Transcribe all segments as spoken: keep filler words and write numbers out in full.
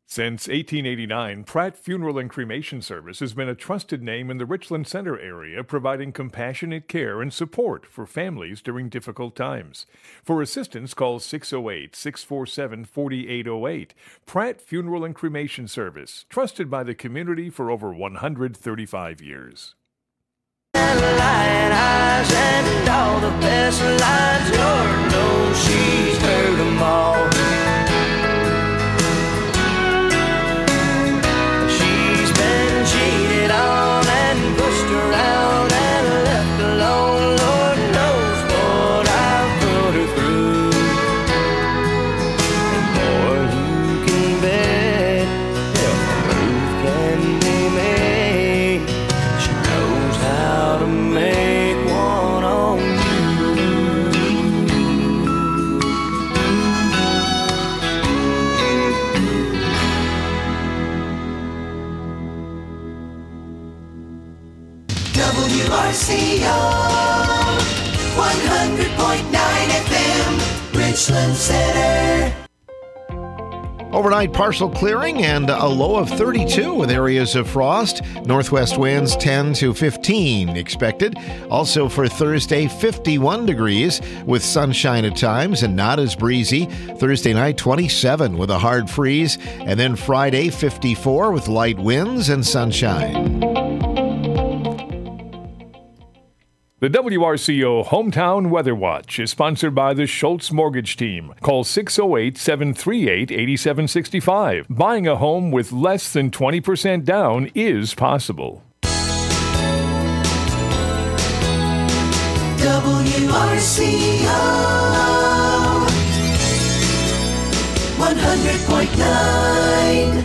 Since eighteen eighty-nine, Pratt Funeral and Cremation Service has been a trusted name in the Richland Center area, providing compassionate care and support for families during difficult times. For assistance, call six oh eight, six four seven, four eight oh eight. Pratt Funeral and Cremation Service, trusted by the community for over one hundred thirty-five years. Lion eyes and all the best lines, Lord knows she's heard them all. She's been cheated on and pushed around and left alone. Lord knows what I've put her through. And boy, you can bet if a move can be made, she knows how to make one on you. W R C O one hundred point nine F M, Richland Center. Overnight partial clearing and a low of thirty-two with areas of frost. Northwest winds ten to fifteen expected. Also for Thursday, fifty-one degrees with sunshine at times and not as breezy. Thursday night, twenty-seven with a hard freeze. And then Friday, fifty-four with light winds and sunshine. The W R C O Hometown Weather Watch is sponsored by the Schultz Mortgage Team. Call six oh eight, seven three eight, eight seven six five. Buying a home with less than twenty percent down is possible. W R C O one hundred point nine.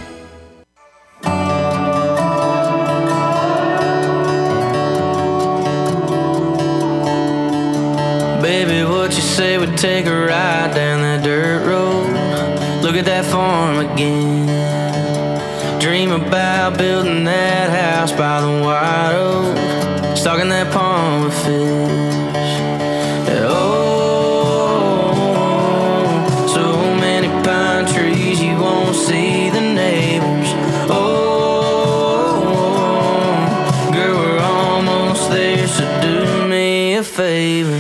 Baby, what you say we take a ride down that dirt road? Look at that farm again. Dream about building that house by the white oak, stocking that pond with fish. Oh, so many pine trees you won't see the neighbors. Oh, girl, we're almost there, so do me a favor.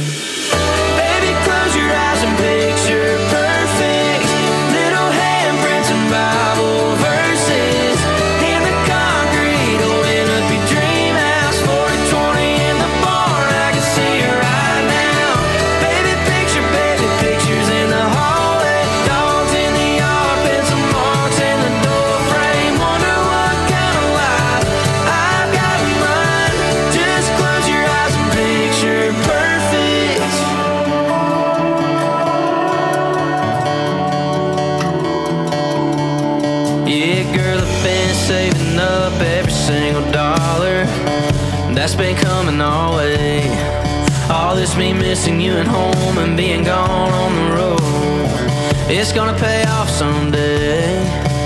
That's been coming our way. All this me missing you at home and being gone on the road, it's gonna pay off someday.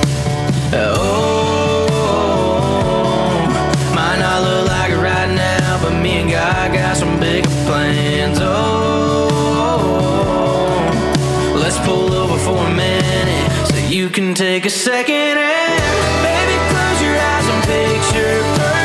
Oh, might not look like it right now, but me and God got some bigger plans. Oh, let's pull over for a minute so you can take a second and baby, close your eyes and picture perfect.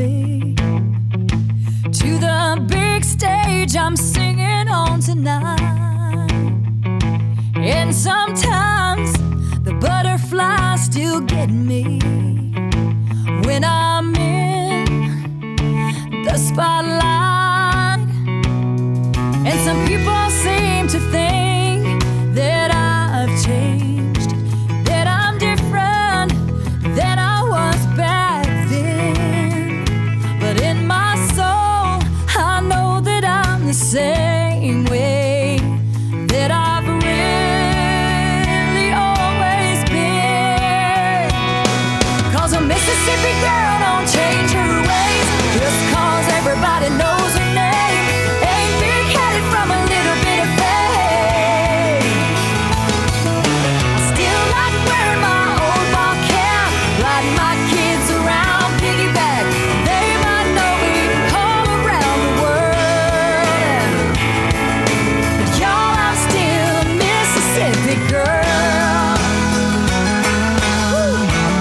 elevate to the big stage I'm singing on tonight. And sometimes the butterflies still get me when I'm in the spotlight. And some people seem to think that I've changed, that I'm different than I was back then. But in my soul, I know that I'm the same way that I've really always been. 'Cause a Mississippi girl don't change her ways just 'cause everybody knows her name. Ain't big-headed from a little bit of fame. I still like wearing my old ball cap, riding my kids around piggyback. They might know me all around the world, but y'all, I'm still a Mississippi girl. Woo.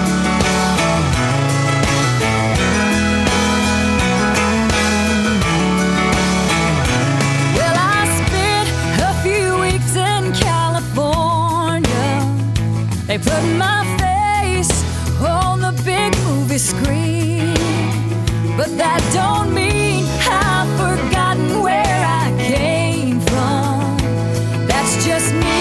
Well, I spent a few weeks in California. They put my face on the big movie screen, but that don't mean I've forgotten where I came from. That's just me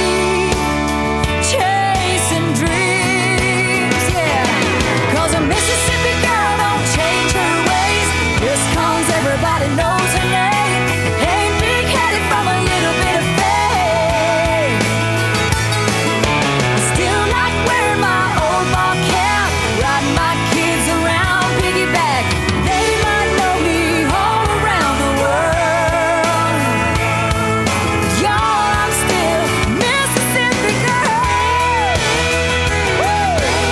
chasing dreams, yeah. 'Cause a Mississippi girl don't change her ways just 'cause everybody knows her name. Ain't big-headed from a little bit of fame. I still like wearing my old ball cap, riding my kids around piggyback. They might know me all around the world. Y'all, I'm still Mississippi girl. Woo!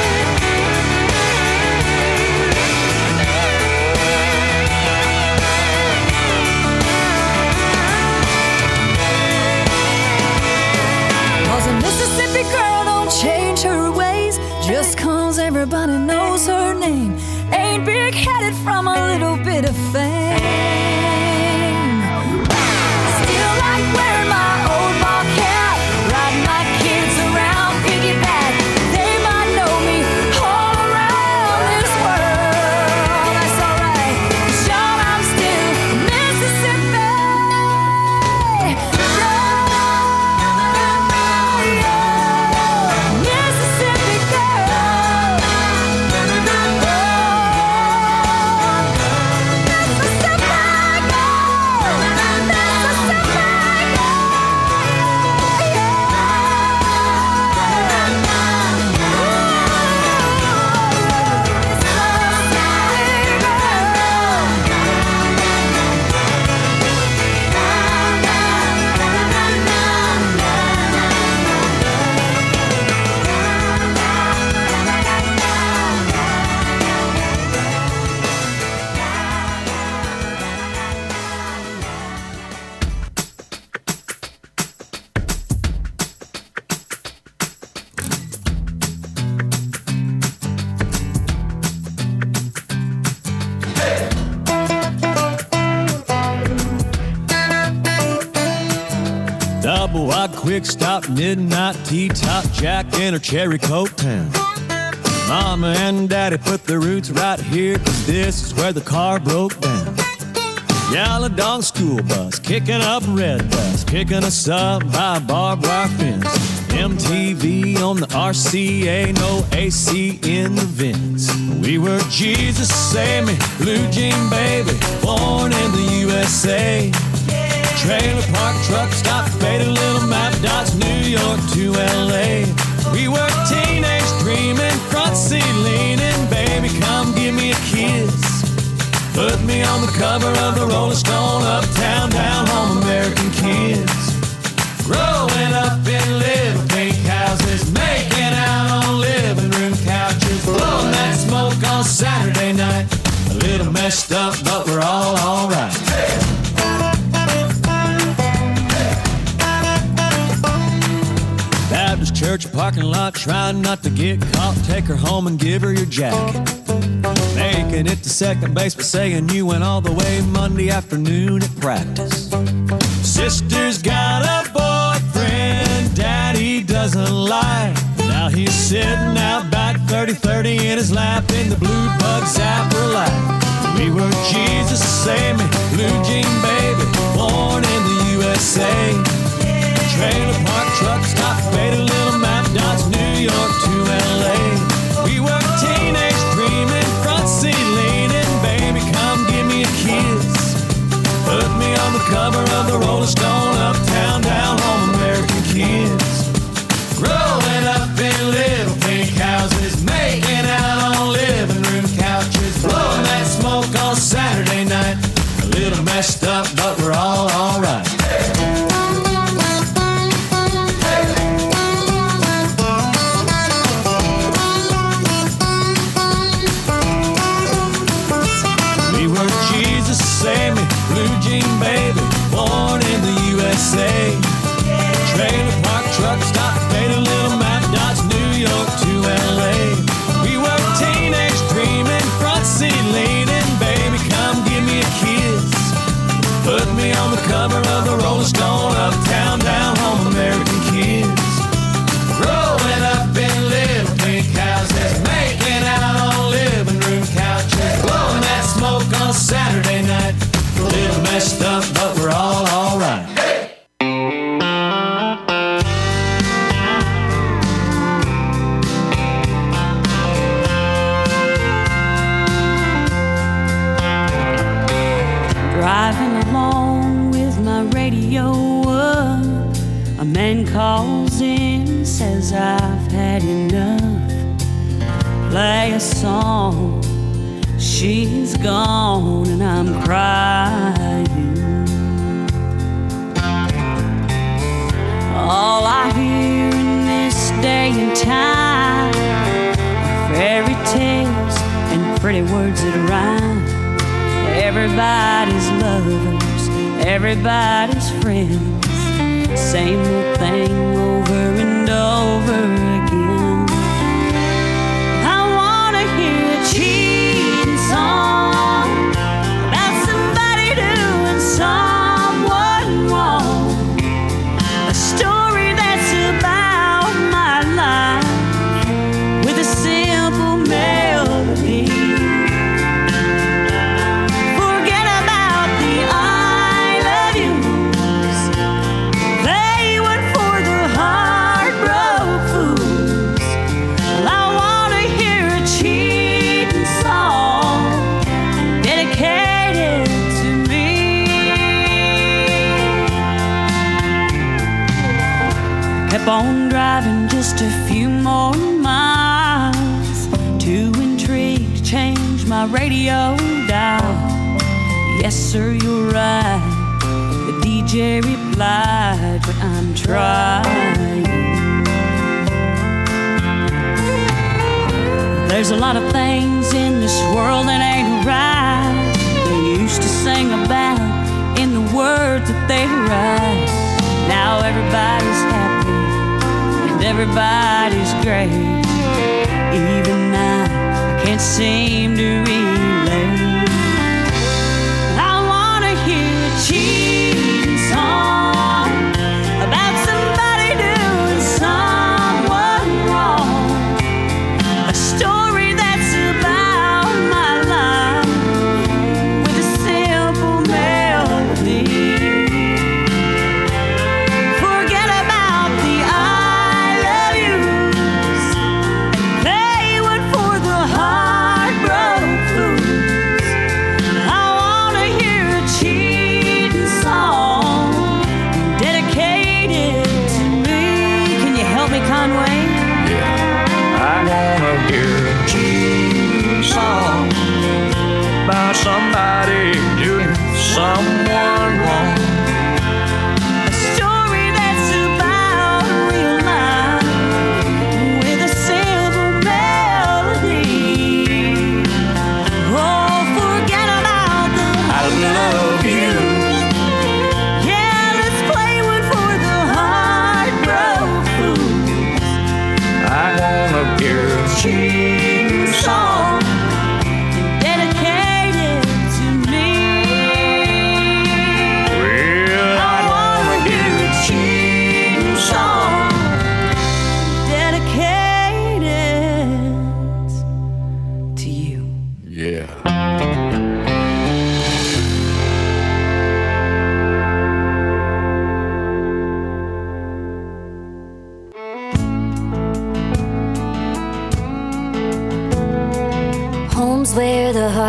Cause a Mississippi girl don't change her ways just 'cause everybody knows her name. Ain't big-headed from a little bit of fame. Still like wearing my old ball cap, riding my kids around piggyback. They might know me all around this world. That's alright, 'cause y'all, I'm still Mississippi girl. Mississippi girl. Double wide quick stop, midnight T-top, Jack in her cherry coke town. Mama and Daddy put their roots right here, 'cause this is where the car broke down. Yellow dog school bus, kicking up red dust, kicking us up by a barbed wire fence. M T V on the R C A, no A C in the vents. We were Jesus Save Me, blue jean baby, born in the U S A. Trailer park, truck stop, faded little map dots, New York to L A. We were teenage dreaming, front seat leaning, baby, come give me a kiss. Put me on the cover of the Rolling Stone, uptown, down home, American kids. Growing up in little pink houses, making out on living room couches, blowing that smoke on Saturday night. A little messed up, but we're all alright. Hey. Baptist church parking lot, trying not to get caught. Take her home and give her your jacket. Making it to second base, but saying you went all the way Monday afternoon at practice. Sister's got a boyfriend, daddy doesn't lie. Now he's sitting out back thirty thirty in his lap in the blue bug zapper light. We were Jesus, save me, blue jean baby, born in the U S A. Trailer park, truck stop, beta little map dots, New York to L A. We were teenage dreaming, front seat leaning, baby come give me a kiss. Put me on the cover of the Rolling Stone, uptown, down home, American kids. Growing up in little pink houses, making out on living room couches, blowing that smoke on Saturday night. A little messed up, but we're all alright. We were Jesus, save me, blue jean baby, born in the U S A. Trailer park, truck stop, beta little map dots, New York to L A. We were teenage dreaming, front seat leaning, baby come give me a kiss. Put me on the cover of the Rolling Stone, uptown, down home, American kids. Growing up in little pink houses, making out on living room couches, blowing that smoke on Saturday night. A little messed up, but we're all alright. Driving along with my radio up, a man calls in, says I've had enough. Play a song, she's gone and I'm crying. All I hear in this day and time are fairy tales and pretty words that rhyme. Everybody's lovers, everybody's friends, same old thing over and over again. I wanna hear a cheating song about somebody doing someone wrong, a story that's about my life with a simple melody. Kept on driving just a few more miles, too intrigued to change my radio dial. Yes, sir, you're right, the D J replied, but I'm trying. There's a lot of things in this world that ain't right. They used to sing about in the words that they write. Now everybody's happy and everybody's great. Even I, I can't seem to relate. I wanna hear a cheating song about somebody doing someone wrong, a story that's about my life with a simple melody.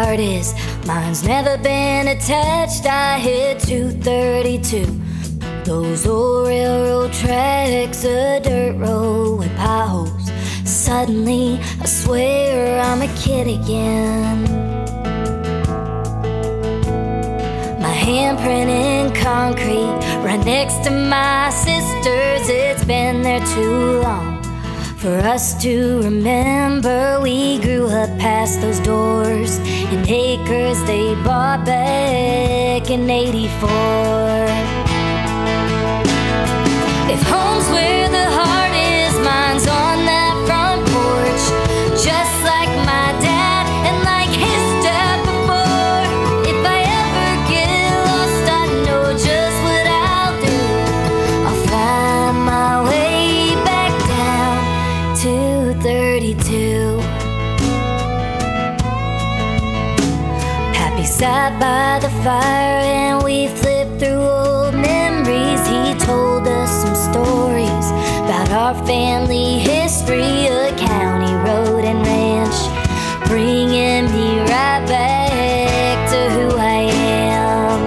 heart is. Mine's never been attached. I hit two thirty-two. Those old railroad tracks, a dirt road with potholes. Suddenly, I swear I'm a kid again. My handprint in concrete, right next to my sister's. It's been there too long for us to remember. We grew up past those doors in acres they bought back in eighty-four. If home's where the heart is, mine's on that front porch. Just like my dad and like his dad before. If I ever get lost, I know just what I'll do. I'll find my way back down to thirty-two. Pappy sat by the fire and we flipped through old memories. He told us some stories about our family history, a county road and ranch, bringing me right back to who I am.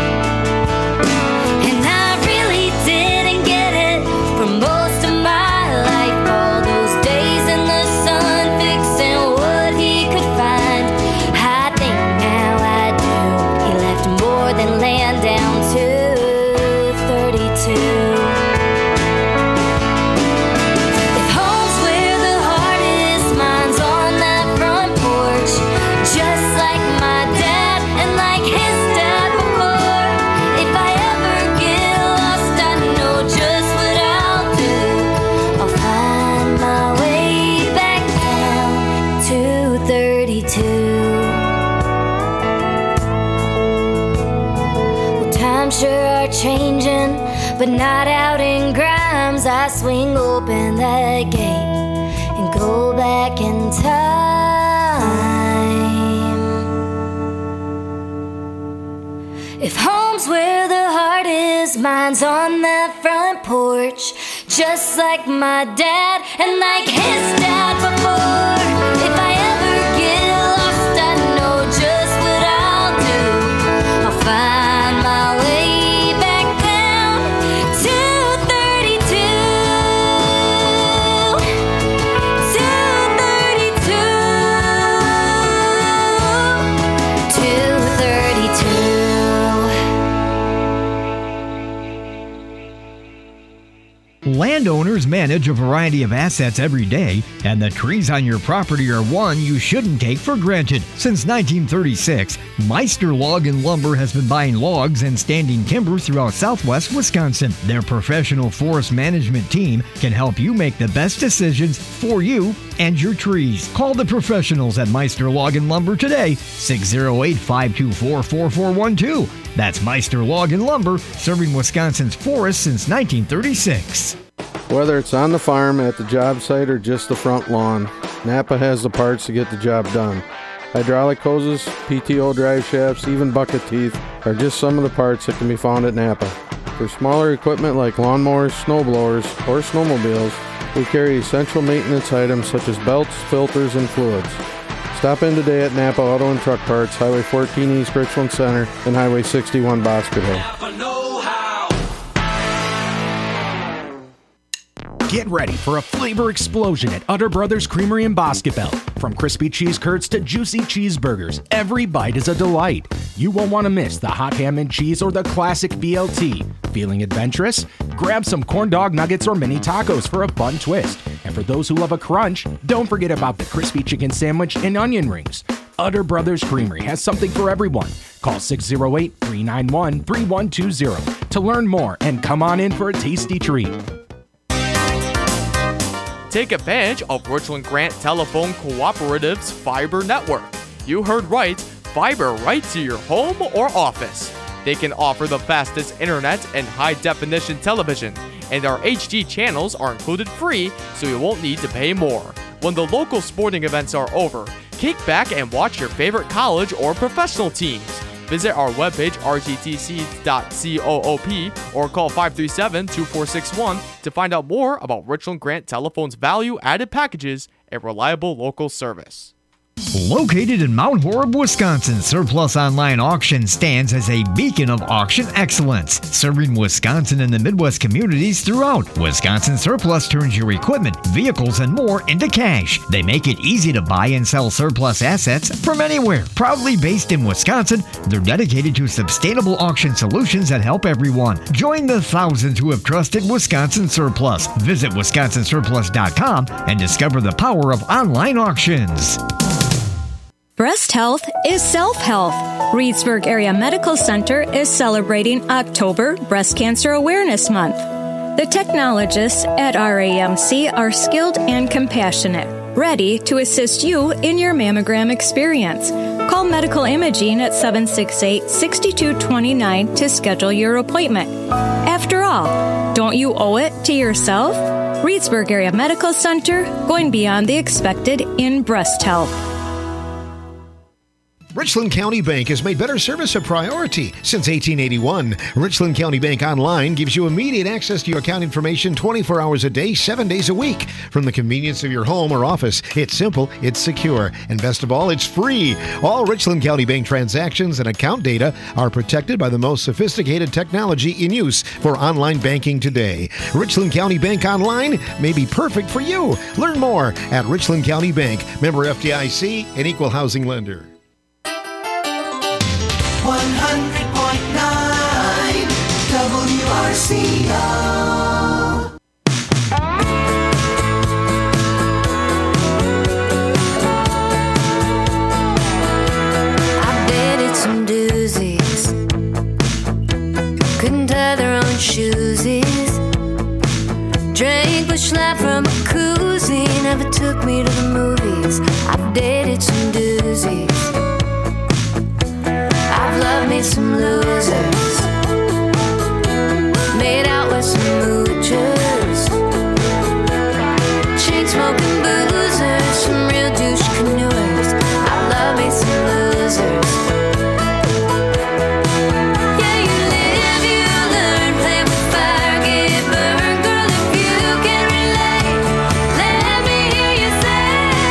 And I really didn't get it for most of my life. All those days in the sun fixing what he could find. I think now I do. He left more than land down to thirty-two. If home's where the heart is, mine's on that front porch. Just like my dad and like his dad before. If I ever get lost, I know just what I'll do. I'll find my way back down to thirty-two. Well, times sure are changing, but not out in Grimes. I swing open that gate and go back in time. If home's where the heart is, mine's on that front porch. Just like my dad and like his dad before. If I ever get lost, I know just what I'll do. I'll find my way back down to thirty-two. To thirty-two. To thirty-two. Landowners manage a variety of assets every day, and the trees on your property are one you shouldn't take for granted. Since nineteen thirty-six, Meister Log and Lumber has been buying logs and standing timber throughout southwest Wisconsin. Their professional forest management team can help you make the best decisions for you and your trees. Call the professionals at Meister Log and Lumber today, six oh eight, five two four, four four one two. That's Meister Log and Lumber, serving Wisconsin's forests since nineteen thirty-six. Whether it's on the farm, at the job site, or just the front lawn, Napa has the parts to get the job done. Hydraulic hoses, P T O drive shafts, even bucket teeth are just some of the parts that can be found at Napa. For smaller equipment like lawnmowers, snowblowers, or snowmobiles, we carry essential maintenance items such as belts, filters, and fluids. Stop in today at Napa Auto and Truck Parts, Highway fourteen East Richland Center and Highway sixty-one Boscoville. Get ready for a flavor explosion at Utter Brothers Creamery in Boscoville. From crispy cheese curds to juicy cheeseburgers, every bite is a delight. You won't want to miss the hot ham and cheese or the classic B L T. Feeling adventurous? Grab some corn dog nuggets or mini tacos for a fun twist. And for those who love a crunch, don't forget about the crispy chicken sandwich and onion rings. Utter Brothers Creamery has something for everyone. Call six oh eight, three nine one, three one two zero to learn more and come on in for a tasty treat. Take advantage of Richland Grant Telephone Cooperative's fiber network. You heard right, fiber right to your home or office. They can offer the fastest internet and high-definition television, and our H D channels are included free, so you won't need to pay more. When the local sporting events are over, kick back and watch your favorite college or professional teams. Visit our webpage r t t c dot coop or call five three seven, two four six one to find out more about Richland Grant Telephone's value-added packages and reliable local service. Located in Mount Horeb, Wisconsin, Surplus Online Auction stands as a beacon of auction excellence, serving Wisconsin and the Midwest communities throughout. Wisconsin Surplus turns your equipment, vehicles, and more into cash. They make it easy to buy and sell surplus assets from anywhere. Proudly based in Wisconsin, they're dedicated to sustainable auction solutions that help everyone. Join the thousands who have trusted Wisconsin Surplus. Visit wisconsin surplus dot com and discover the power of online auctions. Breast health is self-health. Reedsburg Area Medical Center is celebrating October Breast Cancer Awareness Month. The technologists at R A M C are skilled and compassionate, ready to assist you in your mammogram experience. Call Medical Imaging at seven six eight, six two two nine to schedule your appointment. After all, don't you owe it to yourself? Reedsburg Area Medical Center, going beyond the expected in breast health. Richland County Bank has made better service a priority since eighteen eighty-one. Richland County Bank Online gives you immediate access to your account information twenty-four hours a day, seven days a week from the convenience of your home or office. It's simple, it's secure, and best of all, it's free. All Richland County Bank transactions and account data are protected by the most sophisticated technology in use for online banking today. Richland County Bank Online may be perfect for you. Learn more at Richland County Bank, member F D I C, and equal housing lender. one hundred point nine W R C O. I've dated some doozies, couldn't tie their own shoesies, drank Busch Light from a koozie, never took me to the movies. I've dated some doozies, I've loved me some losers, made out with some moochers, chain smoking boozers, some real douche canoers. I've loved me some losers. Yeah, you live, you learn, play with fire, get burned. Girl, if you can relate, let me hear you say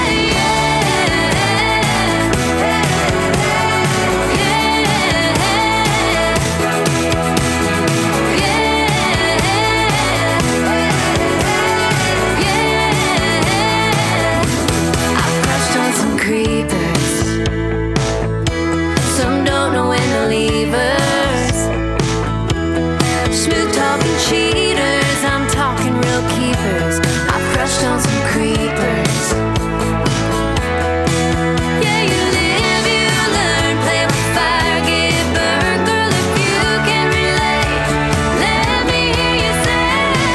cheaters, I'm talking real keepers. I've crushed on some creepers. Yeah, you live, you learn, play with fire, get burned. Girl, if you can relate, let me hear you say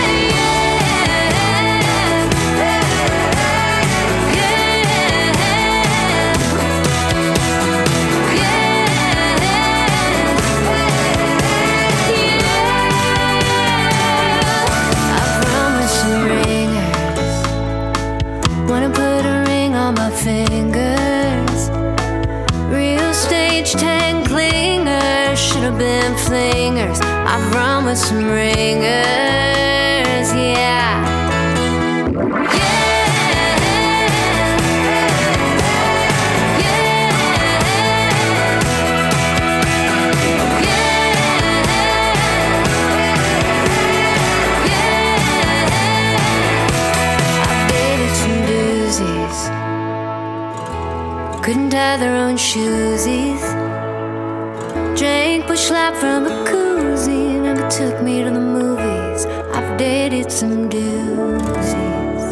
fingers, real stage tag clingers, should have been flingers. I've run with some ringers, yeah. Couldn't tie their own shoesies, drank Busch Light from a koozie, never took me to the movies. I've dated some doozies.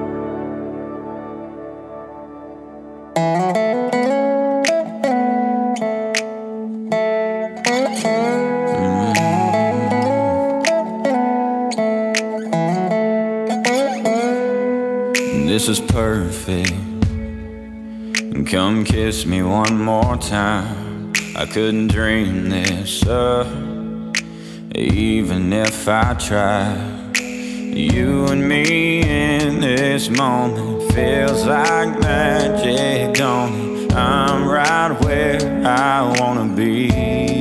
This is perfect. Come kiss me one more time. I couldn't dream this up, even if I tried. You and me in this moment feels like magic, don't it? I'm right where I wanna be.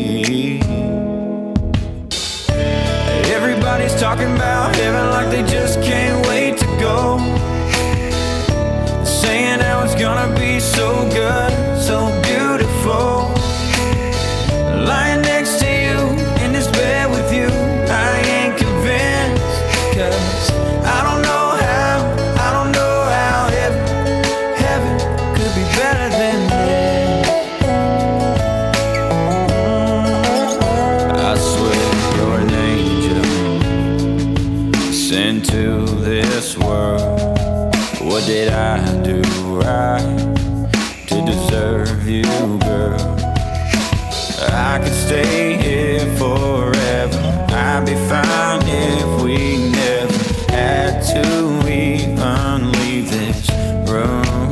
Everybody's talking about heaven like they just can't wait to go, saying how it's gonna be so I could stay here forever. I'd be fine if we never had to even leave this room.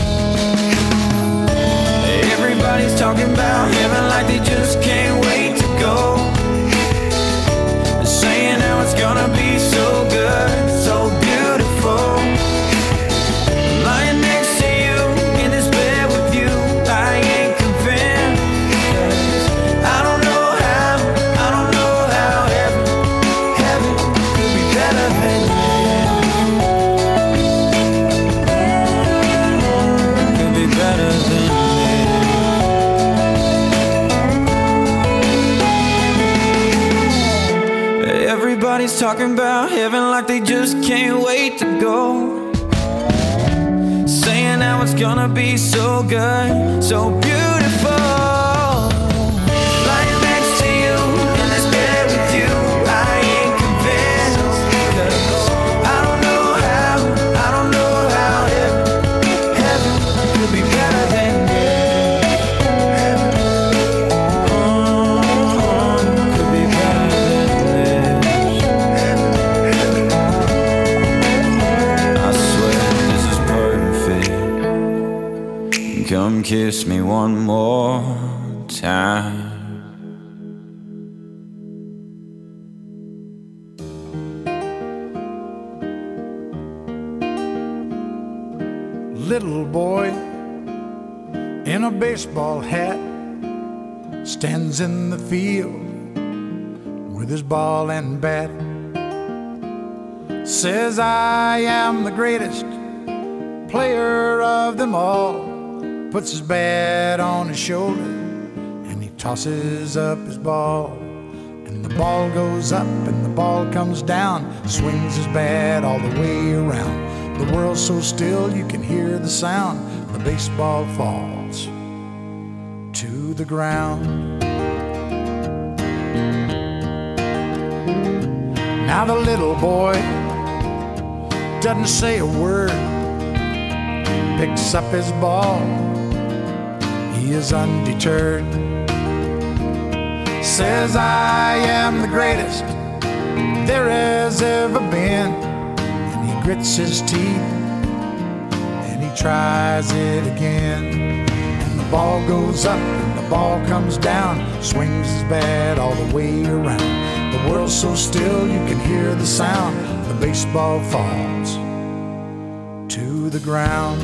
Everybody's talking about heaven like they just can't wait to go. They're saying how it's gonna be so good, so beautiful. Lying next to you in this bed with you, I ain't convinced. I don't know how, I don't know how heaven, heaven could be better than this. Could be better than this. Everybody's talking about heaven like they just can't wait to go. Saying how it's gonna be so good, so beautiful. Lying next to you in this bed with you, I ain't convinced. 'Cause I don't know how, I don't know how heaven, heaven could be better than this. Oh, could be better than this. I swear this is perfect. Come kiss me one more time. Little boy in a baseball hat stands in the field with his ball and bat. Says, I am the greatest player of them all. Puts his bat on his shoulder and he tosses up his ball. And the ball goes up and the ball comes down. Swings his bat all the way around. The world's so still you can hear the sound. The baseball falls to the ground. Now the little boy doesn't say a word, picks up his ball, he is undeterred. Says, I am the greatest there has ever been. And he grits his teeth and he tries it again. And the ball goes up and the ball comes down, swings his bat all the way around. The world's so still you can hear the sound. The baseball falls to the ground.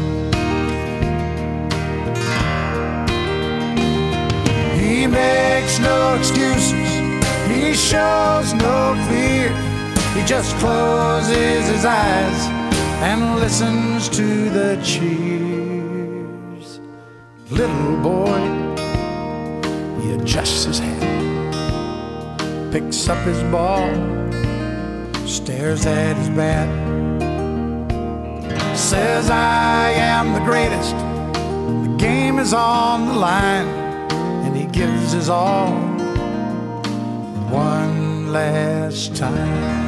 He makes no excuses, he shows no fear. He just closes his eyes and listens to the cheers. Little boy, he adjusts his hat, picks up his ball, stares at his bat. Says, I am the greatest, the game is on the line. And he gives his all one last time.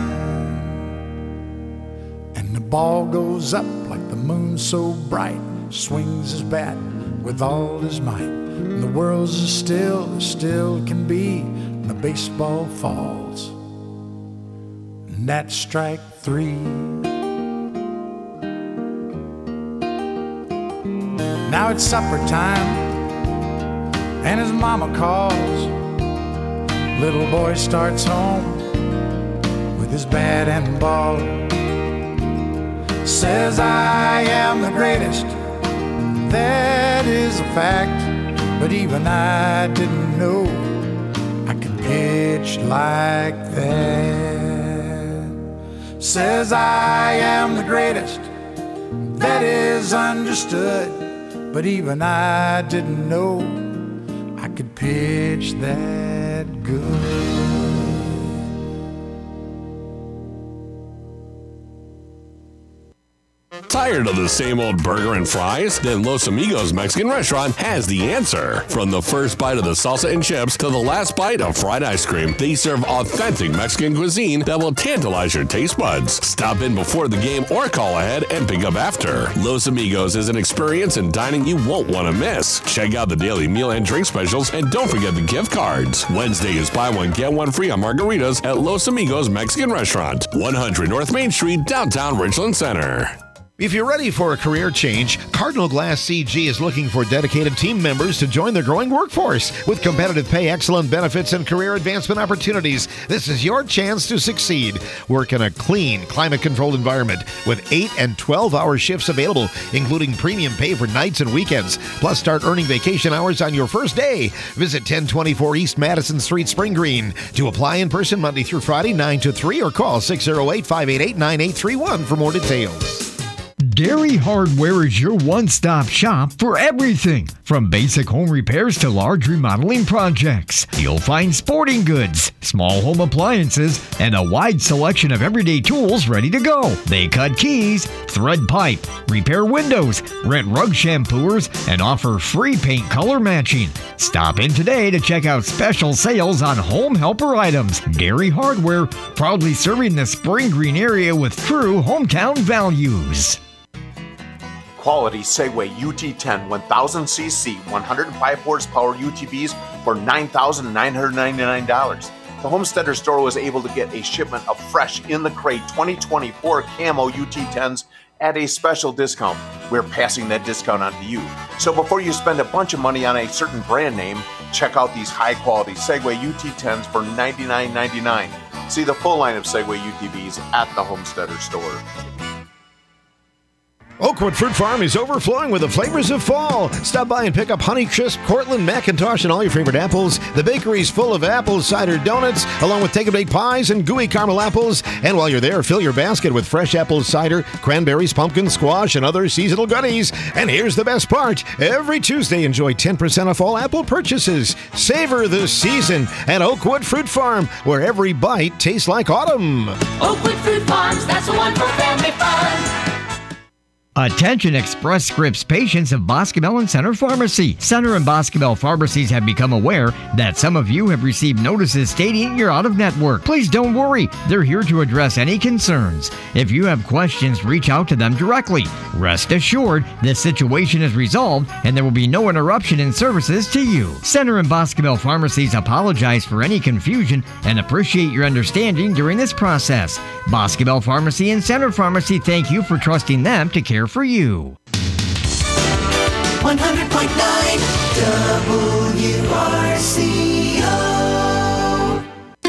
And the ball goes up like the moon so bright, swings his bat with all his might. And the world's as still as still can be. And the baseball falls, and that's strike three. Now it's supper time, and his mama calls. Little boy starts home with his bat and ball. Says, I am the greatest, that is a fact. But even I didn't know I could pitch like that. Says, I am the greatest, that is understood. But even I didn't know I could pitch that good. Tired of the same old burger and fries? Then Los Amigos Mexican Restaurant has the answer. From the first bite of the salsa and chips to the last bite of fried ice cream, they serve authentic Mexican cuisine that will tantalize your taste buds. Stop in before the game or call ahead and pick up after. Los Amigos is an experience in dining you won't want to miss. Check out the daily meal and drink specials, and don't forget the gift cards. Wednesday is buy one, get one free on margaritas at Los Amigos Mexican Restaurant, one hundred North Main Street, downtown Richland Center. If you're ready for a career change, Cardinal Glass C G is looking for dedicated team members to join their growing workforce. With competitive pay, excellent benefits, and career advancement opportunities, this is your chance to succeed. Work in a clean, climate-controlled environment with eight and twelve-hour shifts available, including premium pay for nights and weekends. Plus, start earning vacation hours on your first day. Visit ten twenty-four East Madison Street, Spring Green. To apply in person Monday through Friday, nine to three, or call six oh eight, five eight eight, nine eight three one for more details. Dairy Hardware is your one-stop shop for everything, from basic home repairs to large remodeling projects. You'll find sporting goods, small home appliances, and a wide selection of everyday tools ready to go. They cut keys, thread pipe, repair windows, rent rug shampooers, and offer free paint color matching. Stop in today to check out special sales on home helper items. Dairy Hardware, proudly serving the Spring Green area with true hometown values. Quality Segway U T ten one thousand c c one hundred five horsepower U T Vs for nine thousand nine hundred ninety-nine dollars. The Homesteader store was able to get a shipment of fresh in the crate twenty twenty-four Camo U T tens at a special discount. We're passing that discount on to you. So before you spend a bunch of money on a certain brand name, check out these high quality Segway U T tens for ninety-nine ninety-nine. See the full line of Segway U T Vs at the Homesteader store. Oakwood Fruit Farm is overflowing with the flavors of fall. Stop by and pick up Honeycrisp, Cortland, McIntosh, and all your favorite apples. The bakery's full of apple cider donuts, along with take-and-bake pies and gooey caramel apples. And while you're there, fill your basket with fresh apple cider, cranberries, pumpkin, squash, and other seasonal goodies. And here's the best part. Every Tuesday, enjoy ten percent off all apple purchases. Savor the season at Oakwood Fruit Farm, where every bite tastes like autumn. Oakwood Fruit Farms, that's the one for family fun. Attention Express Scripts patients of Boscobel and Center Pharmacy. Center and Boscobel pharmacies have become aware that some of you have received notices stating you're out of network. Please don't worry. They're here to address any concerns. If you have questions, reach out to them directly. Rest assured, this situation is resolved and there will be no interruption in services to you. Center and Boscobel pharmacies apologize for any confusion and appreciate your understanding during this process. Boscobel Pharmacy and Center Pharmacy thank you for trusting them to care for you. one hundred point nine W R C O.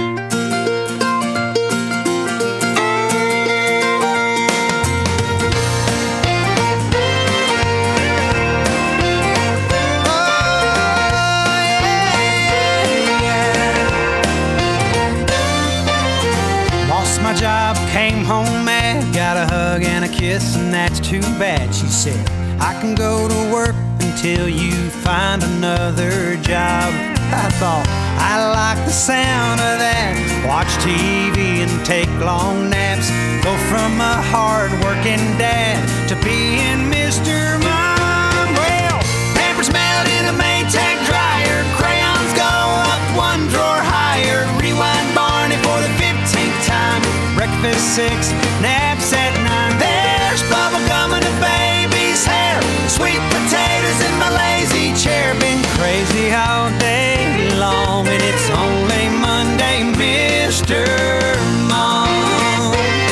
Lost my job, came home mad, got a hug and a kiss, and that's too bad. She said, I can go to work until you find another job. I thought, I like the sound of that. Watch T V and take long naps. Go from a hard-working dad to being Mister Mom. Well, pampers melt in a Maytag dryer. Crayons go up one drawer higher. Rewind Barney for the fifteenth time. Breakfast six, naps at nine. There's bubble gum in a baby's hair. Sweet potatoes in my lazy chair. Been crazy all day long, and it's only Monday, Mister Mom.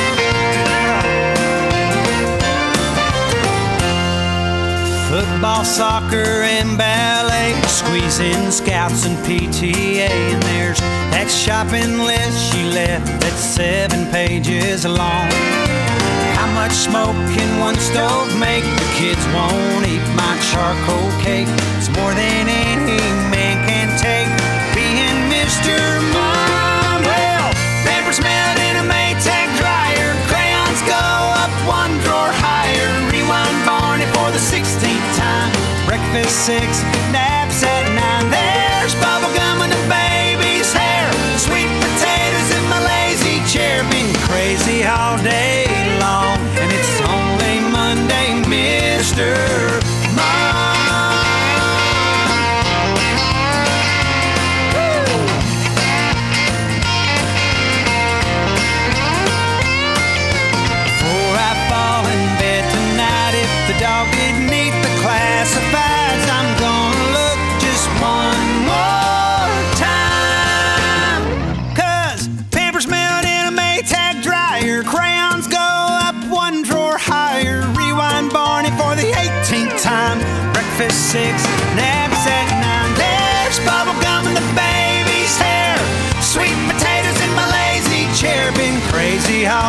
Football, soccer, and ballet, squeezing scouts and P T A. And there's that shopping list she left that's seven pages long. How much smoke can one stove make? The kids won't eat my charcoal cake. It's more than any man can take, being Mister Mom. Well, pampers melt in a Maytag dryer. Crayons go up one drawer higher. Rewind Barney for the sixteenth time. Breakfast six, naps at nine. There's bubble gum in the baby's hair. Sweet potatoes in my lazy chair. Been crazy all day long, and it's only Monday,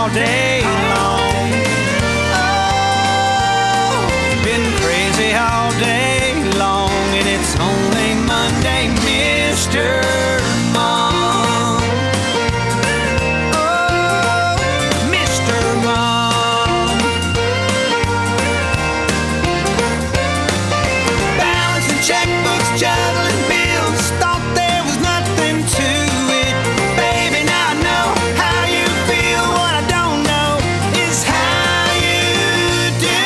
all day long. Oh, been crazy all day long, and it's only Monday, Mister Mom. Oh, Mister Mom. Balancing checkbooks, juggling bills, thought there was nothing to it. Baby, now I know how you feel. What I don't know is how you do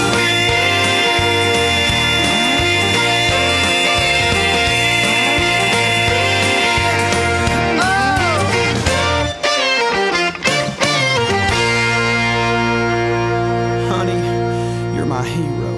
it. Honey, you're my hero.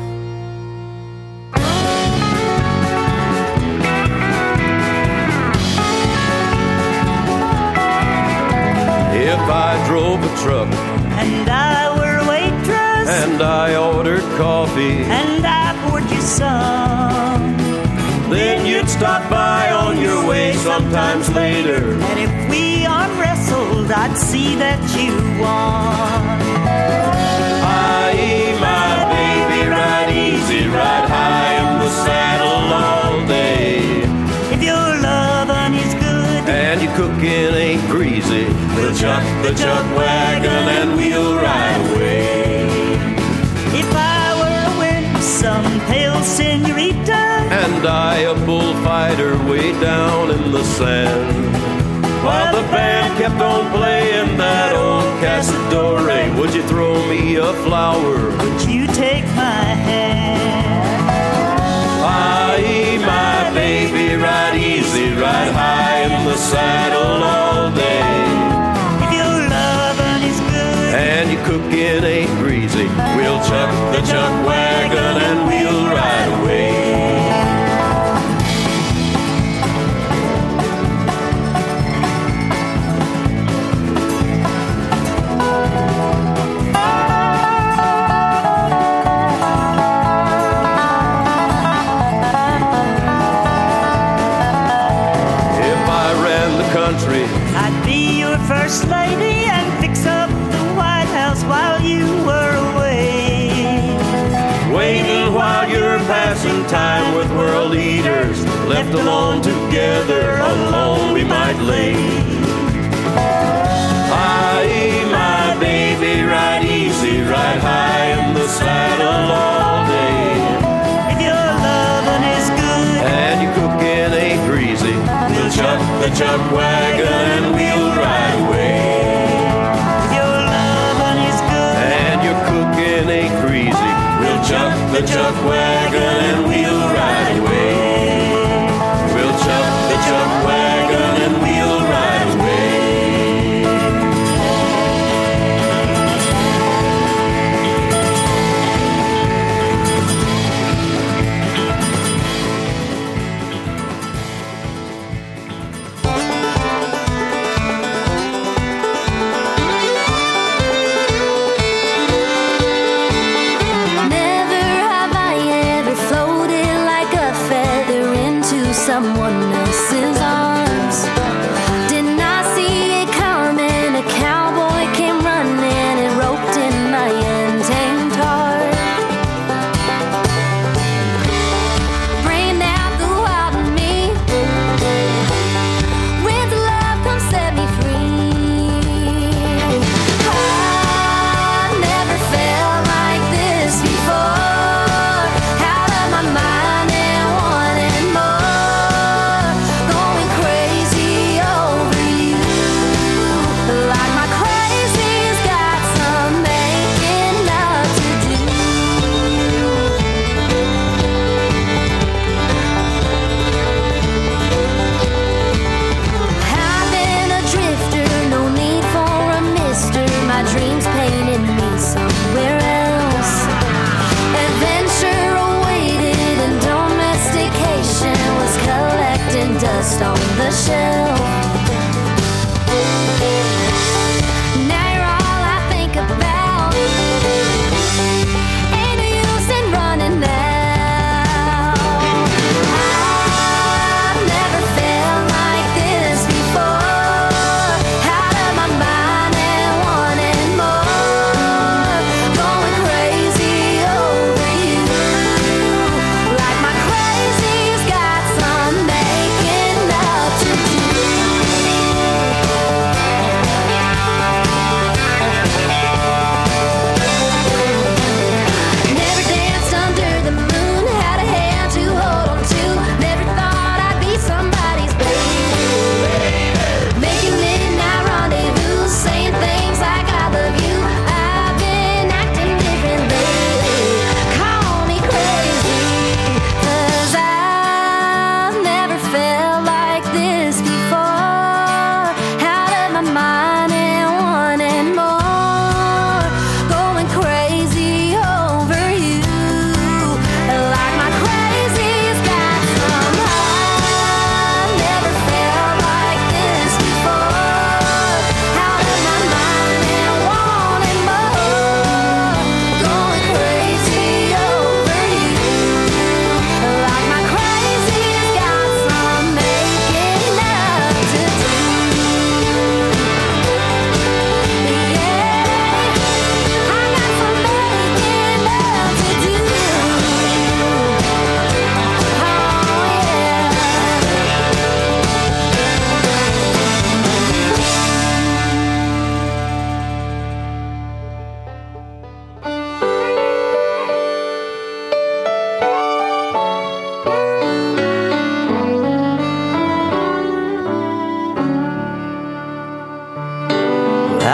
If I drove a truck And I were a waitress, and I ordered coffee, and I poured you some, then you'd stop by on your way sometimes later. and if we arm wrestled, I'd see that you won. I, my baby, ride easy, ride high in the saddle all day. If your lovin' is good And your cooking ain't greasy, we'll chuck the chuck wagon and we'll ride away. if I were a winsome pale senorita, And I a bullfighter way down in the sand. While the band kept on playing that old Casadore, would you throw me a flower? would you take my hand? I, my baby, ride easy, ride high in the saddle all day. If your lovin' is good And your cooking ain't greasy, we'll chuck the chuck wagon and we'll ride away. If I ran the country, I'd be your first lady and fix up the White House while you were away. waiting while you're passing time with world leaders, left alone together, alone we might lay. I, my baby, ride easy, ride high in the saddle all day. If your lovin' is good And your cooking ain't greasy, we'll chuck the chuck wagon and we'll ride away. If your lovin' is good And your cooking ain't greasy, we'll chuck the chuck wagon and we'll ride away. We'll chuck the chuck wagon and we'll ride away. Never have I ever floated like a feather into someone else's arms. Did not see it coming. A cowboy came running and roped in my untamed heart. Bring out the wild in me. When the love comes, set me free. I've never felt like this before. Out of my mind and wanting more. Going crazy over you. Like my crazy's got some making up to do. I've been a drifter, no need for a mister. My dreams painted me somewhere else. Adventure awaited and domestication was collecting dust on the shelf. Now you're all I think about. Ain't no use in running now. I've never felt like this before. Out of my mind and wanting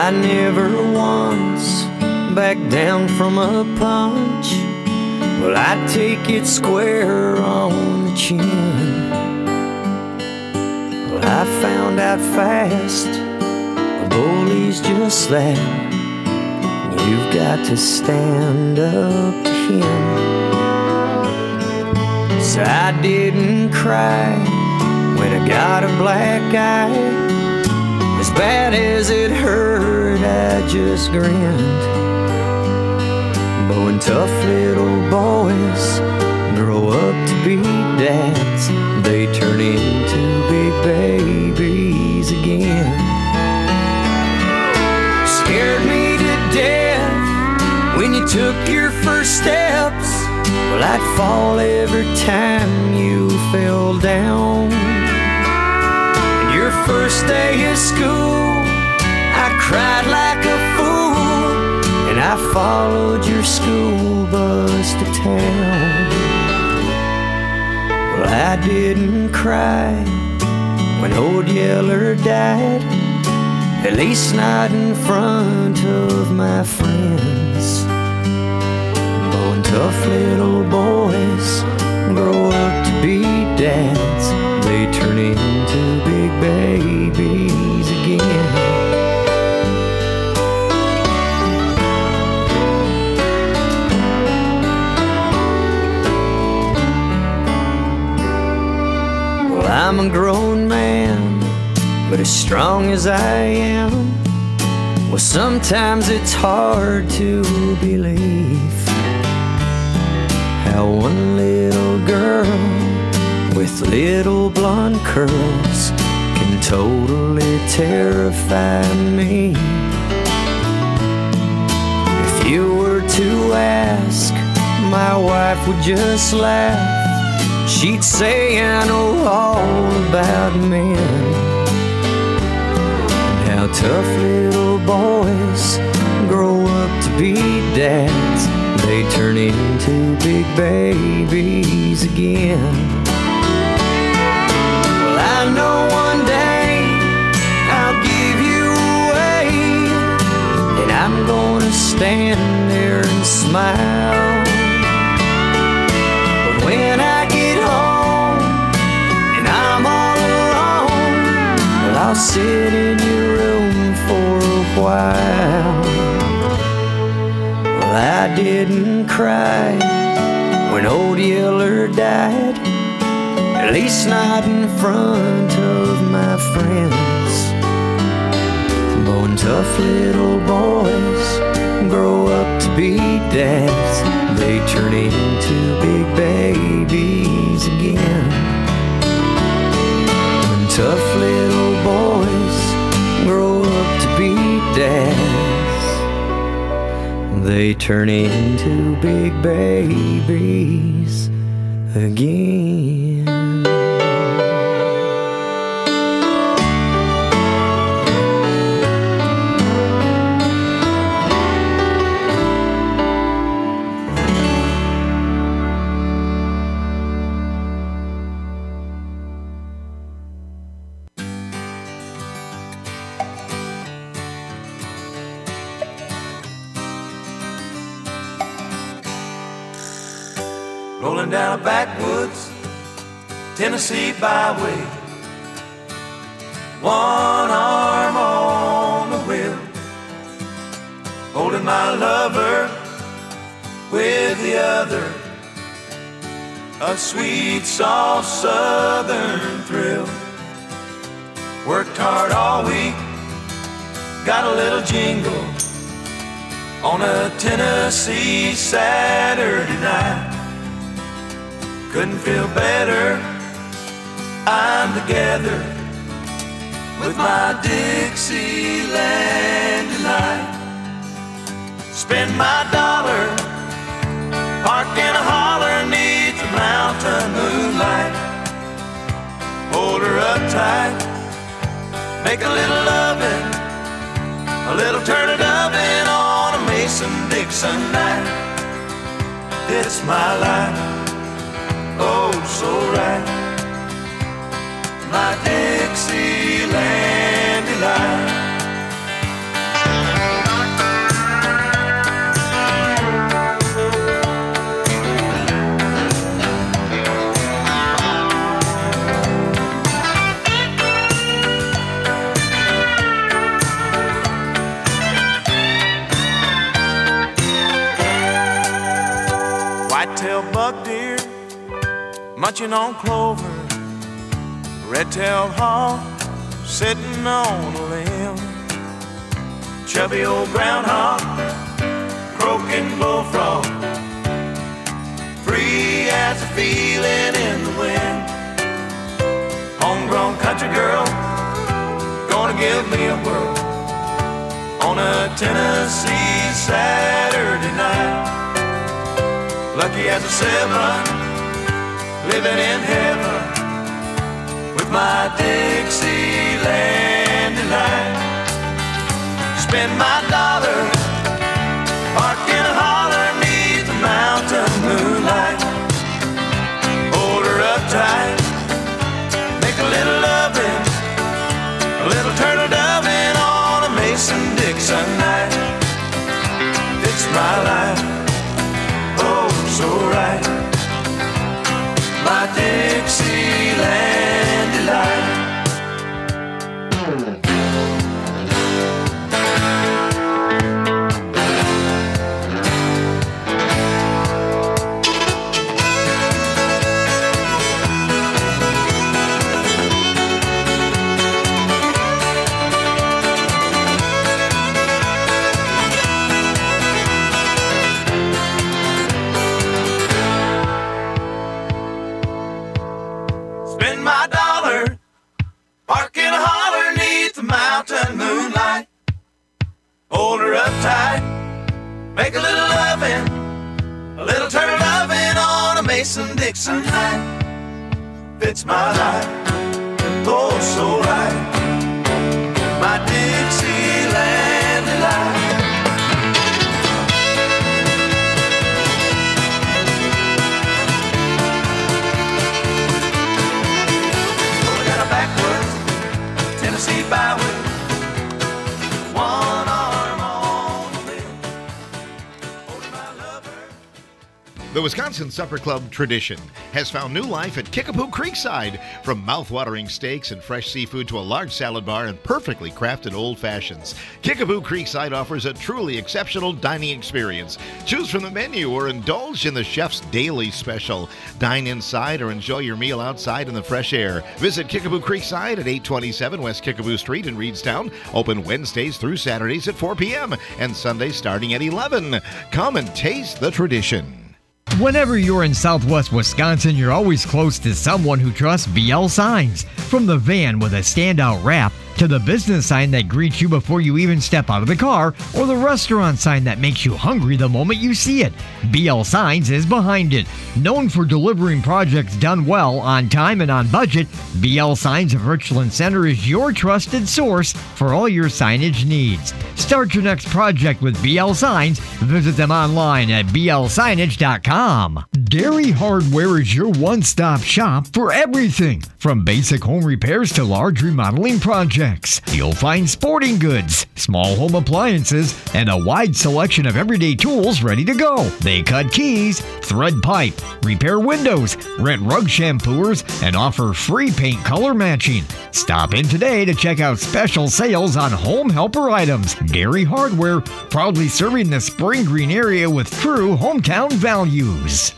I never once backed down from a punch. Well, I take it square on the chin. Well, I found out fast a bully's just that. You've got to stand up to him. So I didn't cry when I got a black eye. As bad as it hurt, I just grinned. But when tough little boys grow up to be dads, they turn into big babies again. Scared me to death when you took your first steps. Well, I'd fall every time you fell down. And your first day of school, I cried like a fool, and I followed your school bus to town. Well, I didn't cry when old Yeller died, at least not in front of my friends. But when tough little boys grow up to be dads, they turn into big babies again. I'm a grown man, but as strong as I am, well, sometimes it's hard to believe how one little girl with little blonde curls can totally terrify me. If you were to ask, my wife would just laugh. She'd say I know all about men, and how tough little boys grow up to be dads. They turn into big babies again. Well, I know one day I'll give you away, and I'm gonna stand there and smile. But when I I'll sit in your room for a while. Well, I didn't cry when old Yeller died, at least not in front of my friends. But when tough little boys grow up to be dads, they turn into big babies again. Tough little boys grow up to be dads, they turn into big babies again. Rolling down a backwoods Tennessee byway, one arm on the wheel, holding my lover with the other, a sweet, soft southern thrill. Worked hard all week, got a little jingle on a Tennessee Saturday night. Couldn't feel better, I'm together with my Dixieland delight. Spend my dollar, park in a holler neath the mountain moonlight. Hold her up tight, make a little lovin', a little turn it oven on a Mason-Dixon night. It's my life, oh, so right, my Dixieland delight. munching on clover, red-tailed hawk sitting on a limb, chubby old groundhog, croaking bullfrog, free as a feeling in the wind. Homegrown country girl, gonna give me a whirl on a Tennessee Saturday night. Lucky as a seven, living in heaven with my Dixieland delight. Spend my dollar, park in a holler, neath the mountain moonlight. Hold her up tight, make a little loving, a little turtle doving on a Mason-Dixon night. It's my life, oh so right, my Dixieland delight. Spend my dollar, park in a holler neath the mountain moonlight. Hold her up tight, make a little loving, a little turtle loving on a Mason-Dixon night. Fits my life, oh so right, my Dixieland delight. Tennessee byway, one arm on the limb, holding my lover. The Wisconsin Supper Club tradition has found new life at Kickapoo Creekside. From mouth-watering steaks and fresh seafood to a large salad bar and perfectly crafted old fashions, Kickapoo Creekside offers a truly exceptional dining experience. Choose from the menu or indulge in the chef's daily special. Dine inside or enjoy your meal outside in the fresh air. Visit Kickapoo Creekside at eight twenty-seven West Kickapoo Street in Reedstown. Open Wednesdays through Saturdays at four p.m. and Sundays starting at eleven. Come and taste the tradition. Whenever you're in Southwest Wisconsin, you're always close to someone who trusts B L Signs. From the van with a standout wrap to the business sign that greets you before you even step out of the car, or the restaurant sign that makes you hungry the moment you see it, B L Signs is behind it. Known for delivering projects done well, on time, and on budget, B L Signs of Richland Center is your trusted source for all your signage needs. Start your next project with B L Signs. Visit them online at b l signage dot com. Dairy Hardware is your one-stop shop for everything, from basic home repairs to large remodeling projects. You'll find sporting goods, small home appliances, and a wide selection of everyday tools ready to go. They cut keys, thread pipe, repair windows, rent rug shampooers, and offer free paint color matching. Stop in today to check out special sales on home helper items. Dairy Hardware, proudly serving the Spring Green area with true hometown values.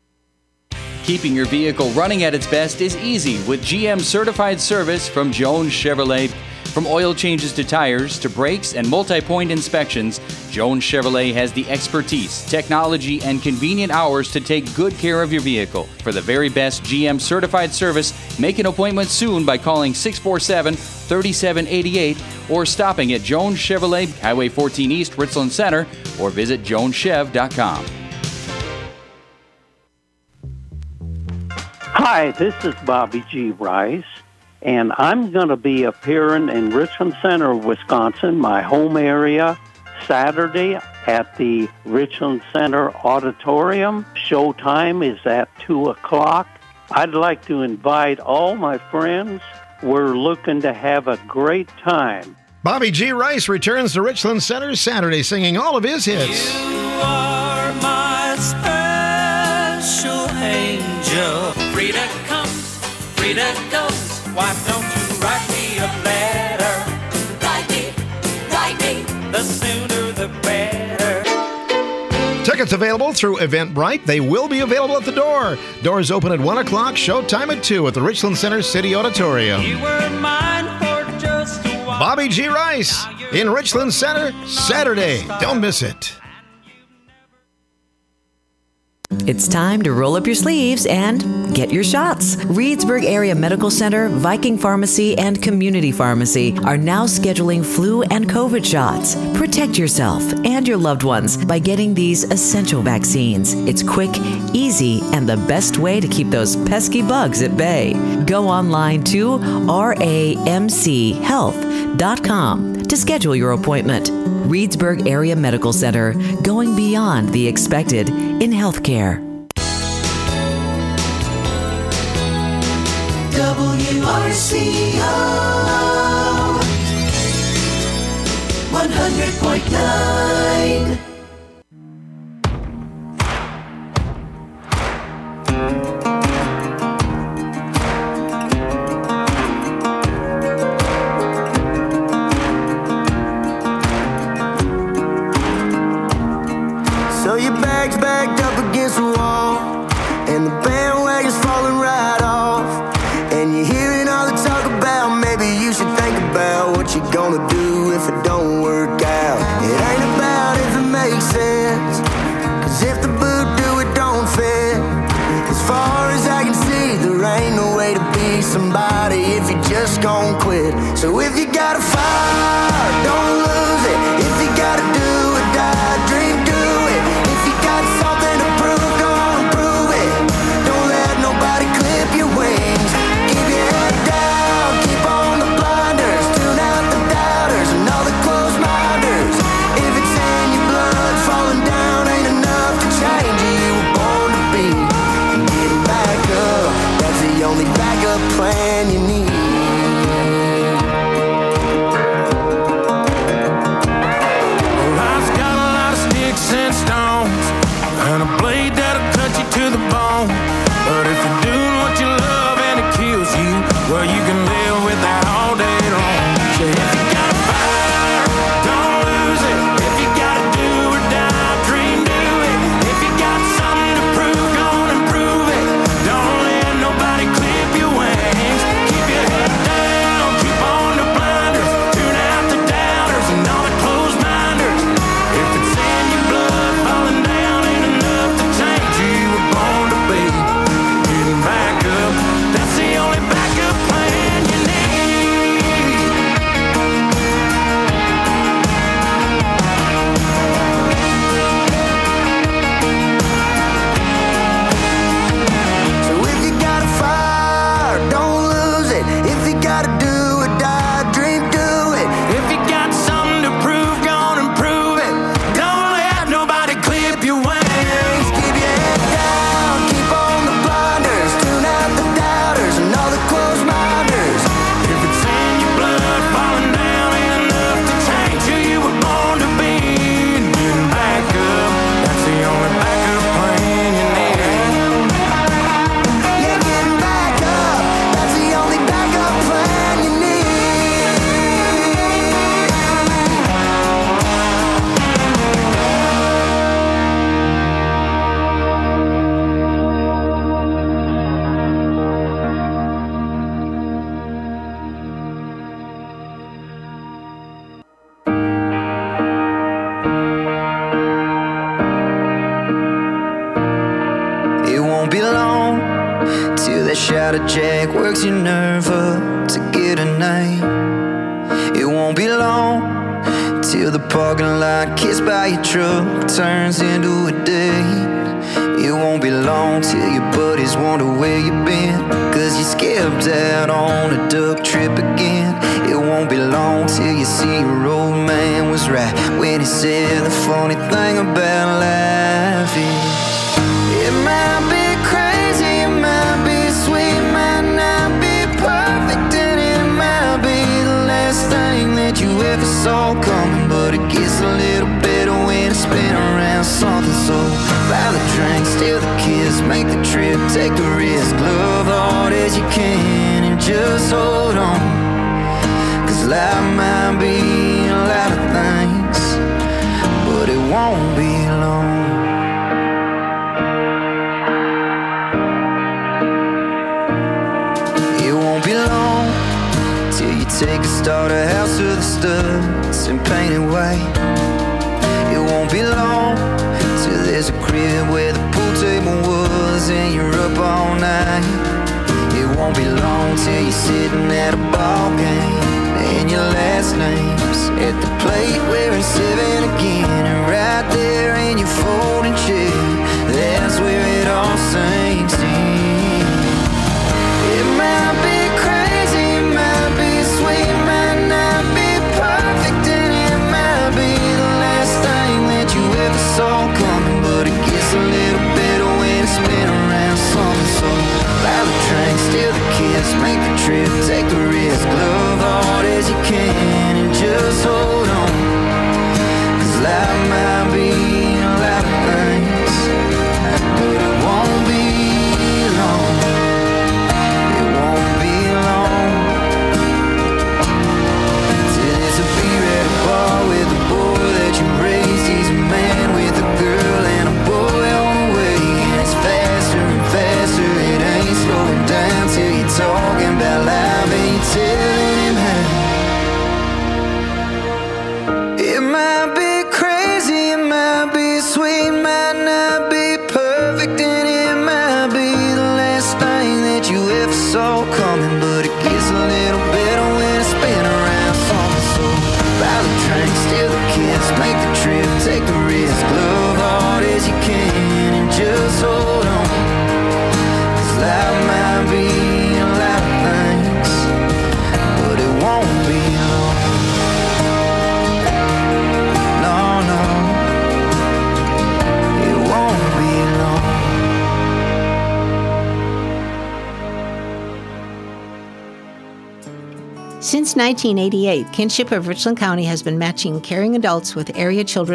Keeping your vehicle running at its best is easy with G M certified service from Jones Chevrolet. From oil changes to tires to brakes and multi-point inspections, Jones Chevrolet has the expertise, technology, and convenient hours to take good care of your vehicle. For the very best G M certified service, make an appointment soon by calling six four seven, three seven eight eight or stopping at Jones Chevrolet, Highway fourteen East, Richland Center, or visit jones chev dot com. Hi, this is Bobby G. Rice, and I'm going to be appearing in Richland Center, Wisconsin, my home area, Saturday at the Richland Center Auditorium. Showtime is at two o'clock. I'd like to invite all my friends. We're looking to have a great time. Bobby G. Rice returns to Richland Center Saturday singing all of his hits. You are my special angel. Frida comes, Frida goes. Why don't you write me a letter? Write me, write me. The sooner the better. Tickets available through Eventbrite. They will be available at the door. Doors open at one o'clock, showtime at two at the Richland Center City Auditorium. You were mine for just a while. Bobby G. Rice in Richland Center, Saturday. Don't miss it. It's time to roll up your sleeves and get your shots. Reedsburg Area Medical Center, Viking Pharmacy, and Community Pharmacy are now scheduling flu and COVID shots. Protect yourself and your loved ones by getting these essential vaccines. It's quick, easy, and the best way to keep those pesky bugs at bay. Go online to R A M C health dot com to schedule your appointment. Reedsburg Area Medical Center, going beyond the expected in healthcare. W R C O one hundred point nine. So your bag's backed up against the wall, and the bandwagon's falling right off, and you're hearing all the talk about maybe you should think about what you're gonna do if it don't work out. It ain't about if it makes sense, cause if the boot do it don't fit. As far as I can see, there ain't no way to be somebody if you just gon' quit. So if you got a fire, don't lose it. If you gotta do or die, dream, do it. If you got something to prove, go on and prove it. Don't let nobody clip your wings. Keep your head down, keep on the blinders. Tune out the doubters and all the closed minders. If it's in your blood, falling down ain't enough to change you. You were born to be. And getting back up, that's the only backup plan you need. And stones, and a blade that'll cut you to the bone. But if you're doing what you love and it kills you, well, you can live with that all day long. So if you got a fire, don't lose it. If you gotta do or die, dream, do it. If you got something to prove, go on and prove it. Don't let nobody clip your wings. Keep your head down, keep on the blinders. Tune out the doubters and all the closed minders. If it's in your blood, falling down ain't enough to change who you were born to be. Getting back up, that's the only backup plan you need. So if you got a fire, don't lose it. If you gotta do or die, dream, do it. If you got something to prove, go on and prove it. Don't let nobody clip your wings. Keep your head down, keep on the blinders. Tune out the doubters and all the closed minders. If it's in your blood, falling down ain't enough to change who you were born to be. And getting back up, that's the only backup plan you need. Yeah, getting back up, that's the only backup plan you need. It won't be long till that shadow jack works your nerve up to get a night. It won't be long till the parking lot kissed by your truck turns into a date. It won't be long till your buddies wonder where you been, cause you skipped out on a duck trip again. It won't be long till you see your old man was right when he said the funny thing about life is it might be crazy, it might be sweet, might not be perfect, and it might be the last thing that you ever saw coming. But it gets a little better when it's been around something. So buy the drink, steal the kiss, make the trip, take the risk, love hard as you can, and just hold on. Cause life might be a lot of things, but it won't be long. take a starter house to the studs and paint it white. It won't be long till there's a crib where the pool table was and you're up all night. It won't be long till you're sitting at a ball game and your last name's at the plate wearing seven again. And right there in your folding chair, that's where it all sinks in. It might be crazy, it might be sweet, might not be perfect, and it might be the last thing that you ever saw coming, but it gets a little better when it's been around something. So buy the train, steal the kiss, make the trip, take the risk, love hard as you can, and just hold on, 'cause life might be a lot of things, but it won't be long. It won't be long till it's a beer at a bar with a boy that you raised. He's a man with a girl and a boy on the way, and it's faster and faster. It ain't slowing down till you're talking about life and you're telling him how. It might be crazy, it might be sweet, might not be perfect, and it might be the last thing that you ever saw coming, but it gets a little better when it's been around something. So buy the drink, steal the kiss, make the trip, take the risk, love hard as you can, and just hold on, 'cause life might be a lot of things, but it won't be long. No, no, it won't be long. Since nineteen eighty-eight, Kinship of Richland County has been matching caring adults with area children